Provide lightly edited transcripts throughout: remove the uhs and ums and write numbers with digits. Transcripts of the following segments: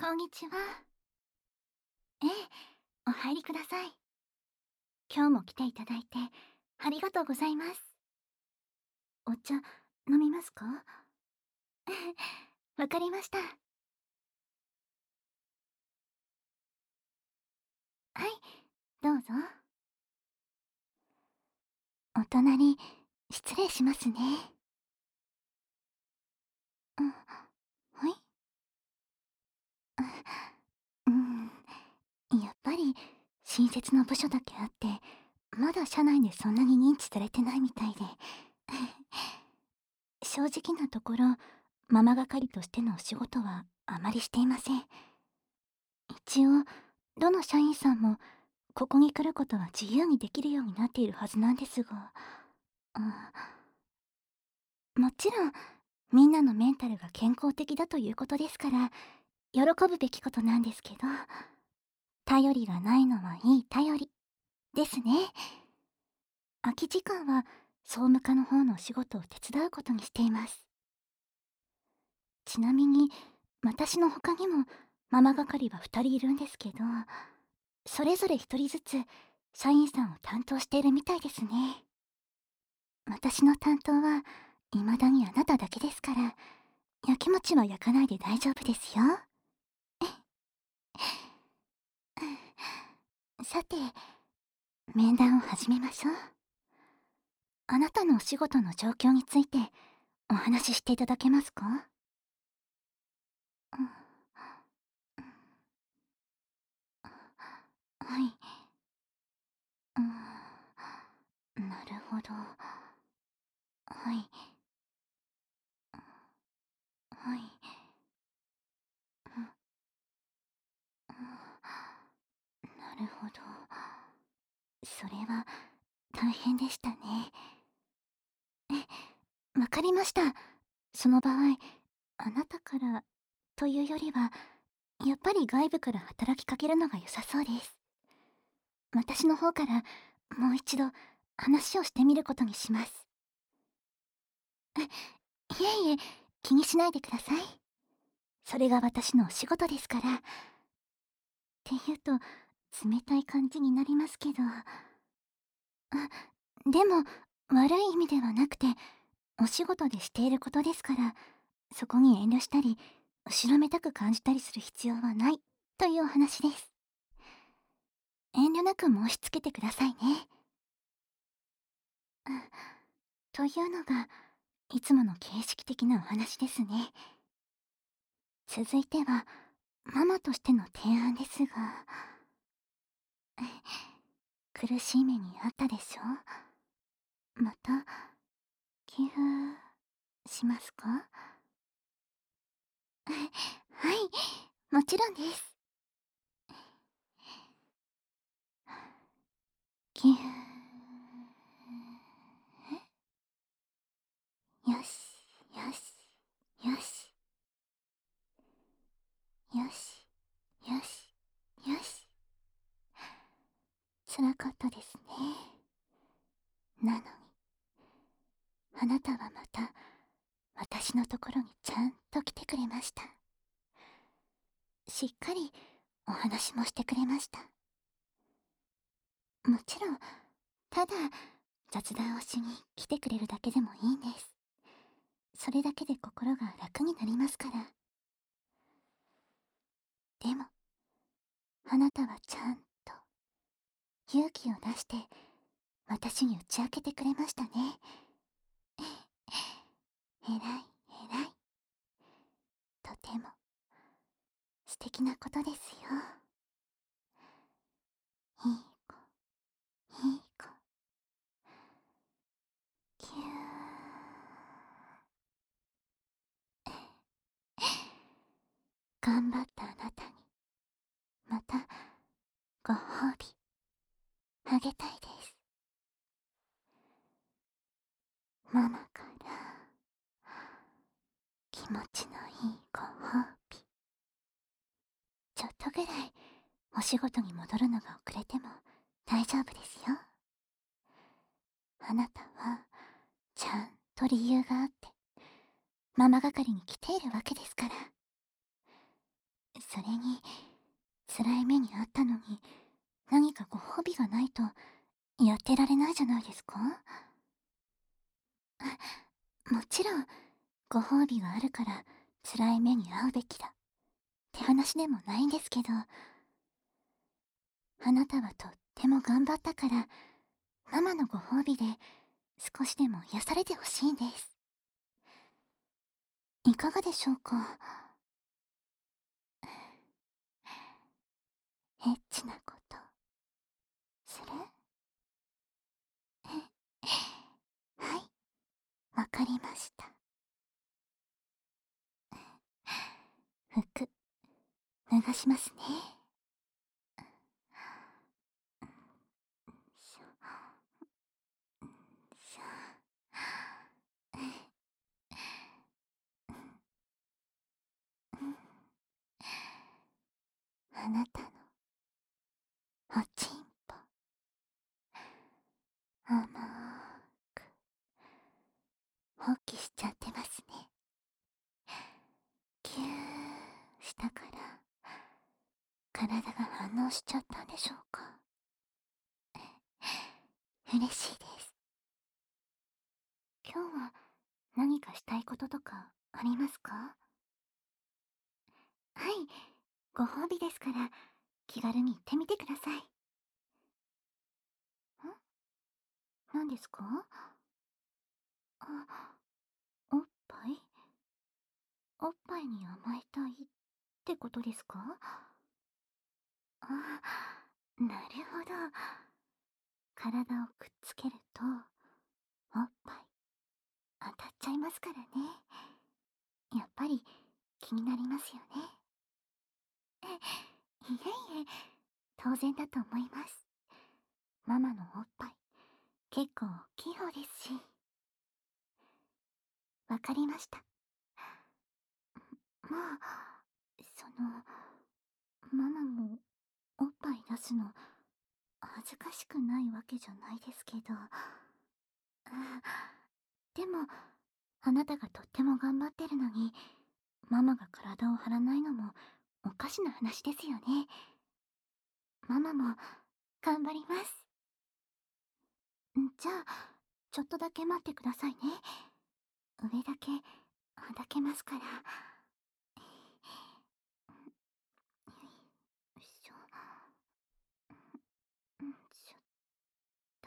こんにちは。ええ、お入りください。今日も来ていただいてありがとうございます。お茶飲みますか？わかりました。はい、どうぞ。お隣、失礼しますね。うん、はい。うん、やっぱり新設の部署だけあって、まだ社内でそんなに認知されてないみたいで。正直なところ、ママ係としてのお仕事はあまりしていません。一応、どの社員さんもここに来ることは自由にできるようになっているはずなんですが、もちろんみんなのメンタルが健康的だということですから、喜ぶべきことなんですけど、頼りがないのはいい頼りですね。空き時間は総務課の方のお仕事を手伝うことにしています。ちなみに私の他にもママ係は2人いるんですけど、それぞれ1人ずつ社員さんを担当しているみたいですね。私の担当は未だにあなただけですから、やきもちは焼かないで大丈夫ですよ。さて、面談を始めましょう。あなたのお仕事の状況についてお話ししていただけますか？うん、はい。なるほど。はい。はい。なるほど。それは大変でしたね。わかりました。その場合、あなたからというよりは、やっぱり外部から働きかけるのが良さそうです。私の方からもう一度話をしてみることにします。いえいえ、気にしないでください。それが私のお仕事ですから。って言うと、冷たい感じになりますけど。でも、悪い意味ではなくて、お仕事でしていることですから、そこに遠慮したり、後ろめたく感じたりする必要はない、というお話です。遠慮なく申し付けてくださいね。というのが、いつもの形式的なお話ですね。続いては、ママとしての提案ですが、苦しい目にあったでしょ？また、寄付しますか？はい、もちろんです。寄付、よし、よし、よし、よし、よし、よし。辛かったですね。なのに、あなたはまた、私のところにちゃんと来てくれました。しっかりお話もしてくれました。もちろん、ただ雑談をしに来てくれるだけでもいいんです。それだけで心が楽になりますから。でも、あなたはちゃんと勇気を出して私に打ち明けてくれましたね。えらい、えらい。とても素敵なことですよ。いい子、いい子。ぎゅー。頑張ったあなたに、またご褒美あげたいです。ママから気持ちのいいご褒美。ちょっとぐらいお仕事に戻るのが遅れても大丈夫ですよ。あなたはちゃんと理由があってママ係に来ているわけですから。 それに、辛い目にあったのに、何かご褒美がないと、やってられないじゃないですか？もちろん、ご褒美があるから、辛い目に遭うべきだ、って話でもないんですけど、あなたはとっても頑張ったから、ママのご褒美で、少しでも癒されてほしいんです。いかがでしょうか？エッチなこと、する？はい、わかりました。服、脱がしますね。しょしょ。あなたのおちんぽ、甘く放棄しちゃってますね。ぎゅーしたから体が反応しちゃったんでしょうか？嬉しいです。今日は何かしたいこととかありますか？はい、ご褒美ですから気軽に言ってみてください。何ですか？あ、おっぱい？おっぱいに甘えたいってことですか？あ、なるほど。体をくっつけると、おっぱい当たっちゃいますからね。やっぱり気になりますよね。いえいえ、当然だと思います。ママのおっぱい、結構大きい方ですし。わかりました。まあ、ママもおっぱい出すの恥ずかしくないわけじゃないですけど。でも、あなたがとっても頑張ってるのに、ママが体を張らないのもおかしな話ですよね。ママも頑張ります。じゃあ、ちょっとだけ待ってくださいね。上だけはだけますから。よいしょ。ちょっと。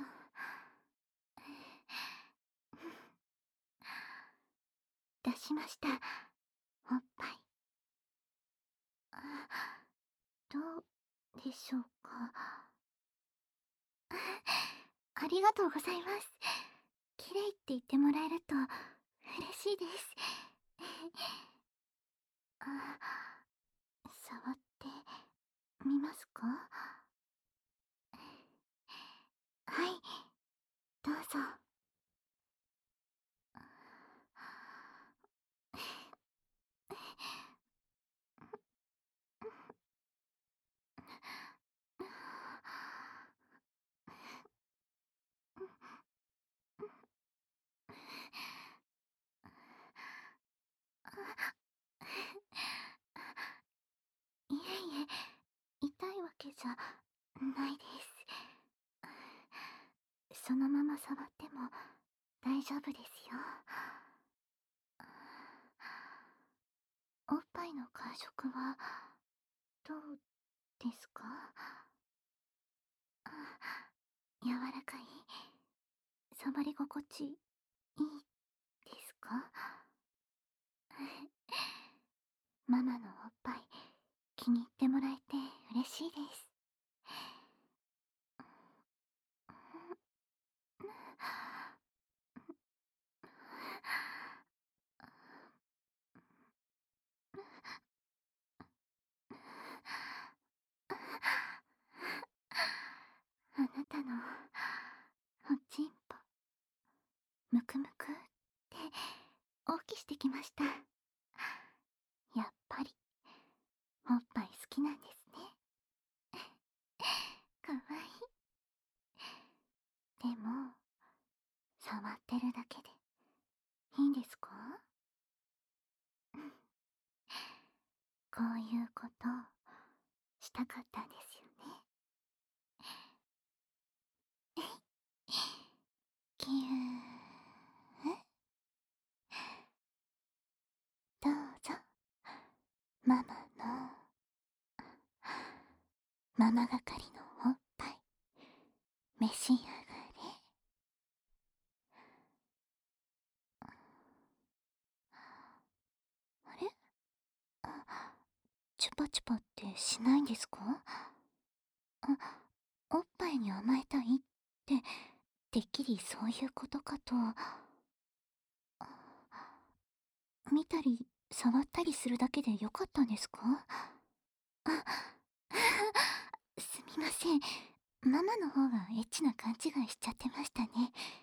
出しました。おっぱい。どうでしょうか。ありがとうございます。綺麗って言ってもらえると嬉しいです。触ってみますか？はい、どうぞ。いえいえ、痛いわけじゃないです。そのまま触っても大丈夫ですよ。おっぱいの感触はどうですか？柔らかい？触り心地いいですか？ママのおっぱい気に入ってもらえて嬉しいです。あなたのおちんぽ、むくむくって大きしてきました。やっぱりおっぱい好きなんですね。かわいい。でも、触ってるだけでいいんですか？ こういうことしたかったんですよね。ぎゅー。どうぞ、ママのママ係のおっぱい召し上がれ。あれ、チュパチュパってしないんですか？おっぱいに甘えたいっててっきりそういうことかと。見たり触ったりするだけでよかったんですか？あ、すみません。ママの方がエッチな勘違いしちゃってましたね。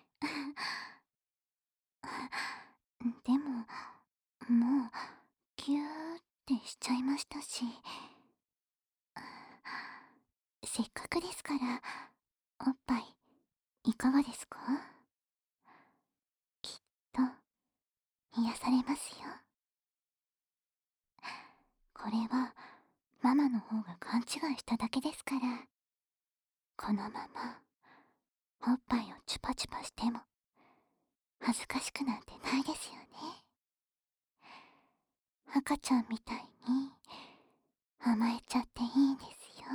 でも、もう、ギューってしちゃいましたし。せっかくですから、おっぱい、いかがですか？きっと、癒されますよ。これは、ママの方が勘違いしただけですから。このまま、おっぱいをチュパチュパしても、恥ずかしくなんてないですよね。赤ちゃんみたいに、甘えちゃっていいんですよ。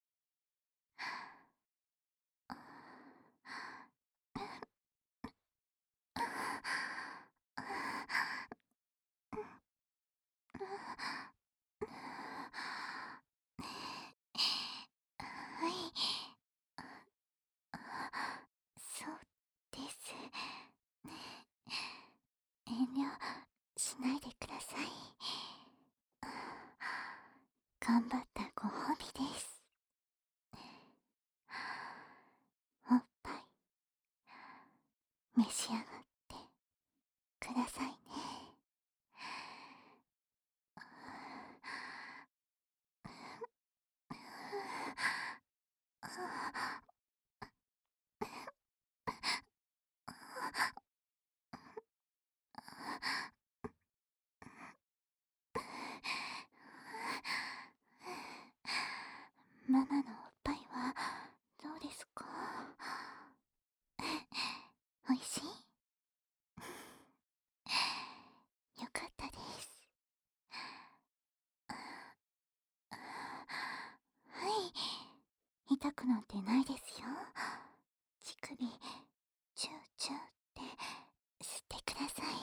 はい、そうです。遠慮しないでください。頑張ったご褒美です。おっぱい、召し上がってくださいね。ママのおっぱいはどうですか？おいしい？よかったです。はい、痛くなんてないですよ。乳首、チューチューって吸ってください。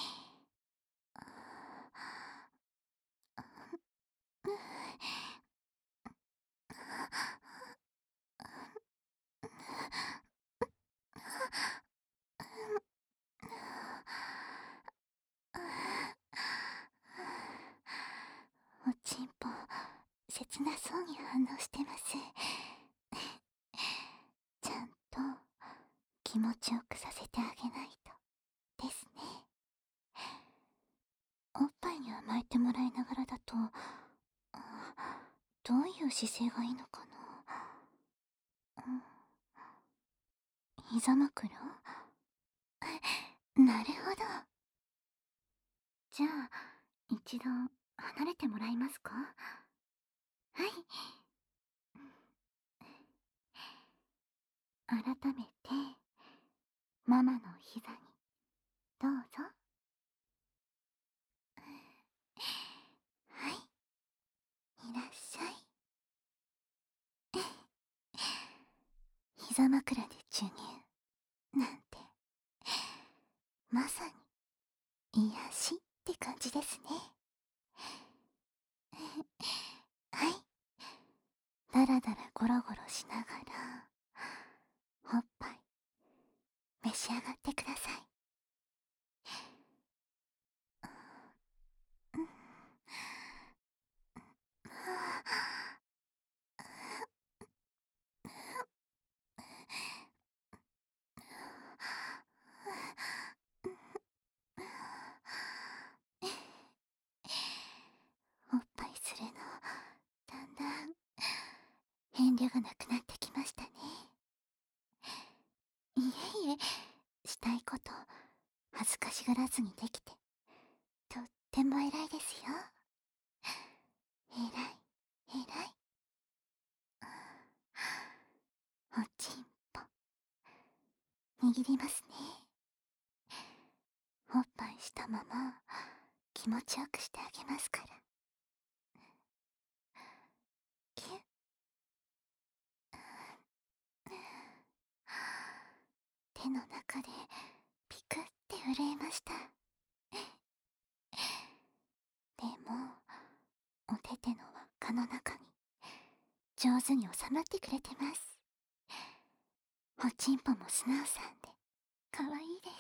おちんぽ、切なそうに反応してます。ちゃんと気持ちよくさせてあげないとですね。おっぱいに甘えてもらいながらだと、どういう姿勢がいいのかな。膝枕？なるほど。じゃあ、一度離れてもらえますか？はい。改めて、ママの膝にどうぞ。はい、いらっしゃい。膝枕で授乳なんて、まさに癒しって感じですね。はい、だらだらゴロゴロしながら、おっぱい召し上がってください。うん、おっぱいするの、だんだん遠慮がなくなってきましたね。いえいえ、したいこと恥ずかしがらずにできて、とっても偉いですよ。 おちんぽ握りますね。おっぱいしたまま気持ちよくしてあげますから。キュッ。手の中でピクって震えました。でもお手手の輪っかの中に上手に収まってくれてます。おちんぽも素直さんでかわいいです。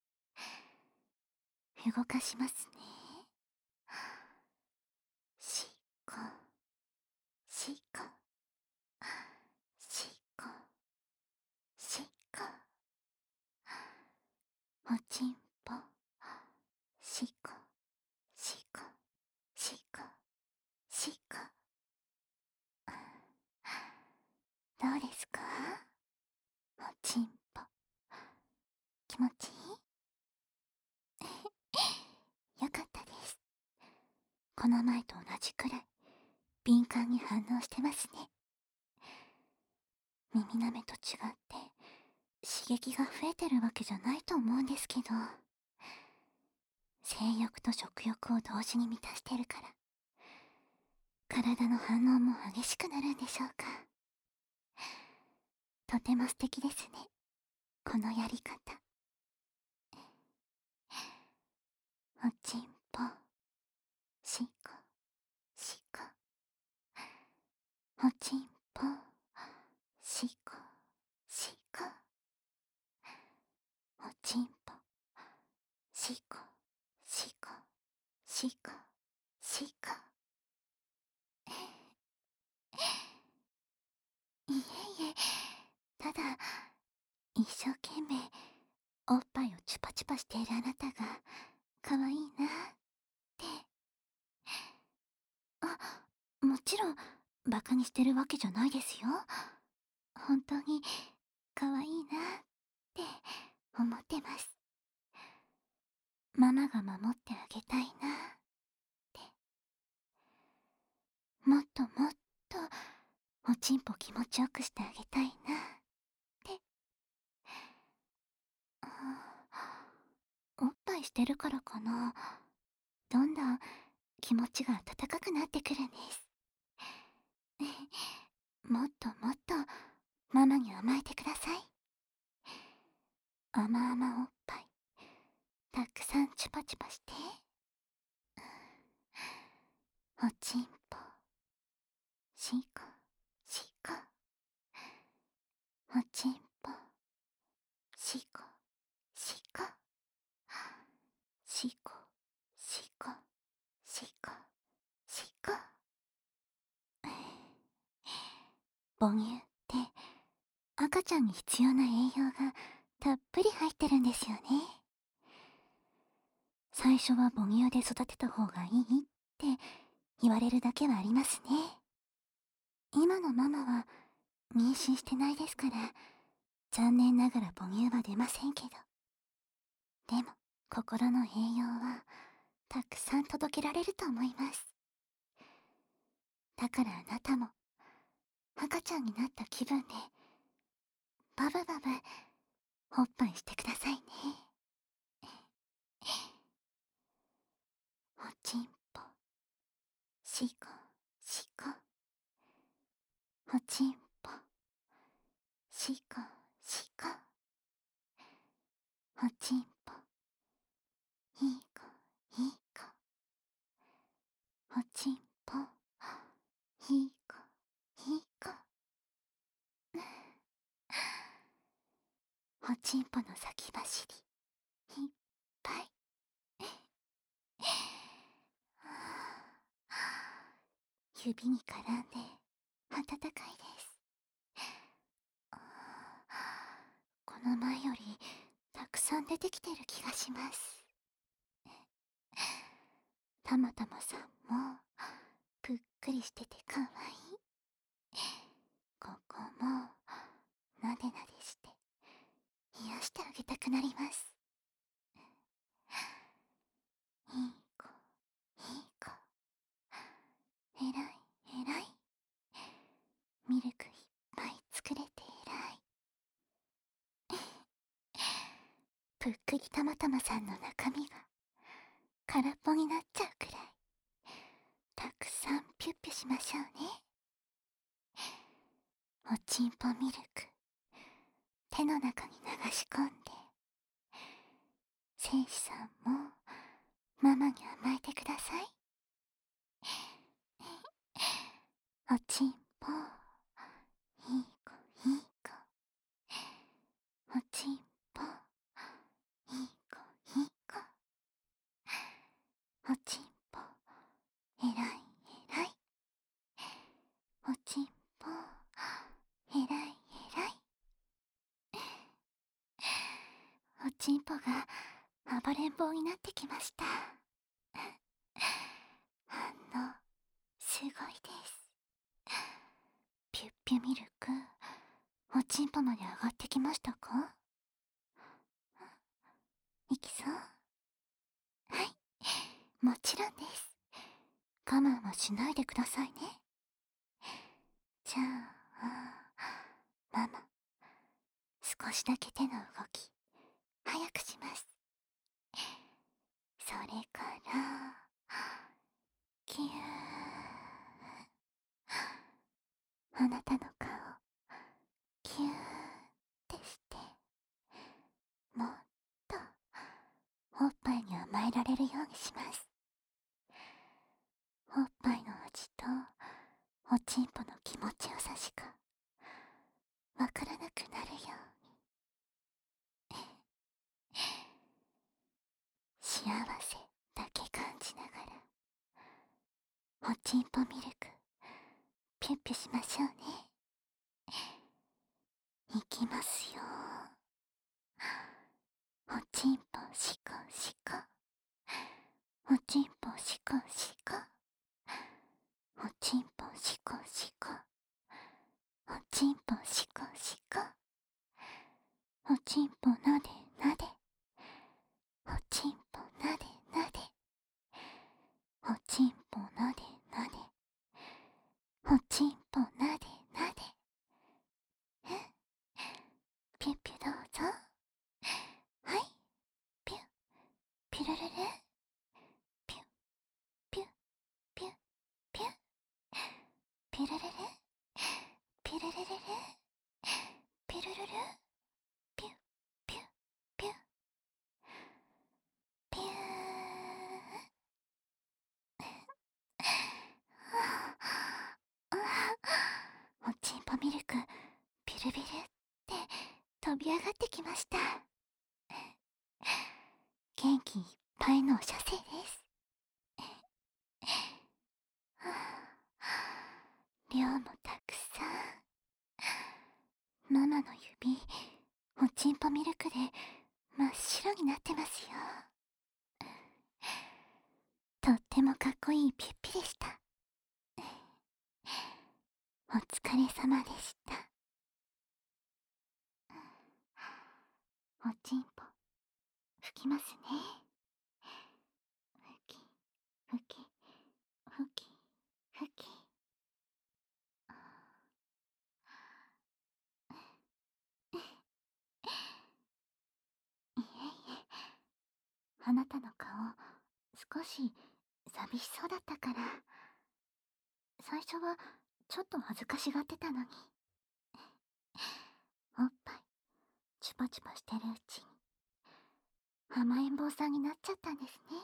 動かしますね。しっこしっこしっこしっこ。おちんぽしっこしっこしっこしっこ。どうですか？おちんぽ気持ちいい？よかったです。この前と同じくらい敏感に反応してますね。耳なめと違って刺激が増えてるわけじゃないと思うんですけど、性欲と食欲を同時に満たしてるから体の反応も激しくなるんでしょうか。とても素敵ですね、このやり方。おちんぽしっこしっこ。おちんぽしっこしっこ。おちんぽしっこしっこしっこしっこ。いえいえ、ただ一生懸命おっぱいをチュパチュパしているあなたが可愛いなって。あ、もちろんバカにしてるわけじゃないですよ。本当に可愛いなって思ってます。ママが守ってあげたいなって。もっともっとおちんぽ気持ちよくしてあげたいなって。おっぱいしてるからかな、どんどん気持ちが温かくなってくるんです。もっともっとママに甘えてください。甘々おっぱいたくさんチュパチュパして。おちんぽしっこしっこ。おちんぽしっこしっこしっこしっこしっこしっこ。母乳って赤ちゃんに必要な栄養がたっぷり入ってるんですよね。最初は母乳で育てた方がいいって言われるだけはありますね。今のママは妊娠してないですから残念ながら母乳は出ませんけど、でも心の栄養はたくさん届けられると思います。だからあなたも赤ちゃんになった気分でバブバブおっぱいしてくださいね。おちんぽしこしこ。おちんぽしこしこ。おちんぽいい子いい子。おちんぽいい子いい子。おちんぽの先走りいっぱい。指に絡んで温かいです。この前よりたくさん出てきてる気がします。たまたまさんもぷっくりしててかわいい。ここもなでなでして癒してあげたくなります。いい子いい子。えらいえらい。ミルクいっぱい作れてえらぷっくりたまたまさんの中身が空っぽになっちゃうくらいたくさんピュッピュしましょうね。おちんぽミルク手の中に流し込んで、戦士さんもママに甘えてください。おちんぽいい子いい子、おちんぽいい子いい子、おちんぽえらいえらい、おちんぽえらいえらい、おちんぽが暴れん坊になってきました。反応すごいです。ピュッピュミルクおちんぽまで上がってきましたか？いきそう？はい、もちろんです。我慢はしないでくださいね。じゃあママ少しだけ手の動き早くします。それからキュー、あなたの顔キューってして、もっとおっぱいに甘えられるようにします。おっぱいの味とおちんぽの気持ちよさしかわからなくなるように幸せだけ感じながらおちんぽミルクピュッピュしましょうね。いきますよ。おちんぽしこしこ、おちんぽしこしこ、おちんぽしこしこ、おちんぽしこしこ、おちんぽなでなで、おちんぽなでなで、おちんぽなでなで、おちんぽなでなで、ピュッピュどうぞ。はい、ピュッピュルルル、ピュッピュッピュッピュッピュルルル、ピュルルルル、ピュルルル、ピュッピュッピュッピュー。おちんぽミルクビルビルって飛び上がってきました。元気いっぱいのお射精です。量もたくさん。ママの指おちんぽミルクで真っ白になってますよ。とってもかっこいいピュッピでした。お疲れ様でした。おちんぽ吹きますね。吹き吹き吹き吹き。いえいえ、あなたの顔少し寂しそうだったから、最初はちょっと恥ずかしがってたのに、おっぱいチュパチュパしてるうちに甘えん坊さんになっちゃったんですね。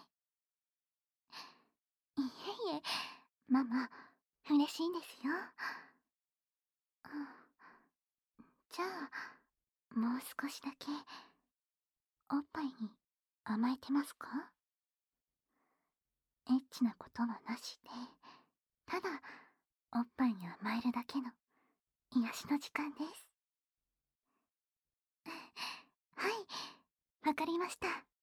いえいえ、ママ嬉しいんですよ。じゃあもう少しだけおっぱいに甘えてますか？エッチなことはなしで、ただおっぱいに甘えるだけの癒しの時間です。はい、わかりました。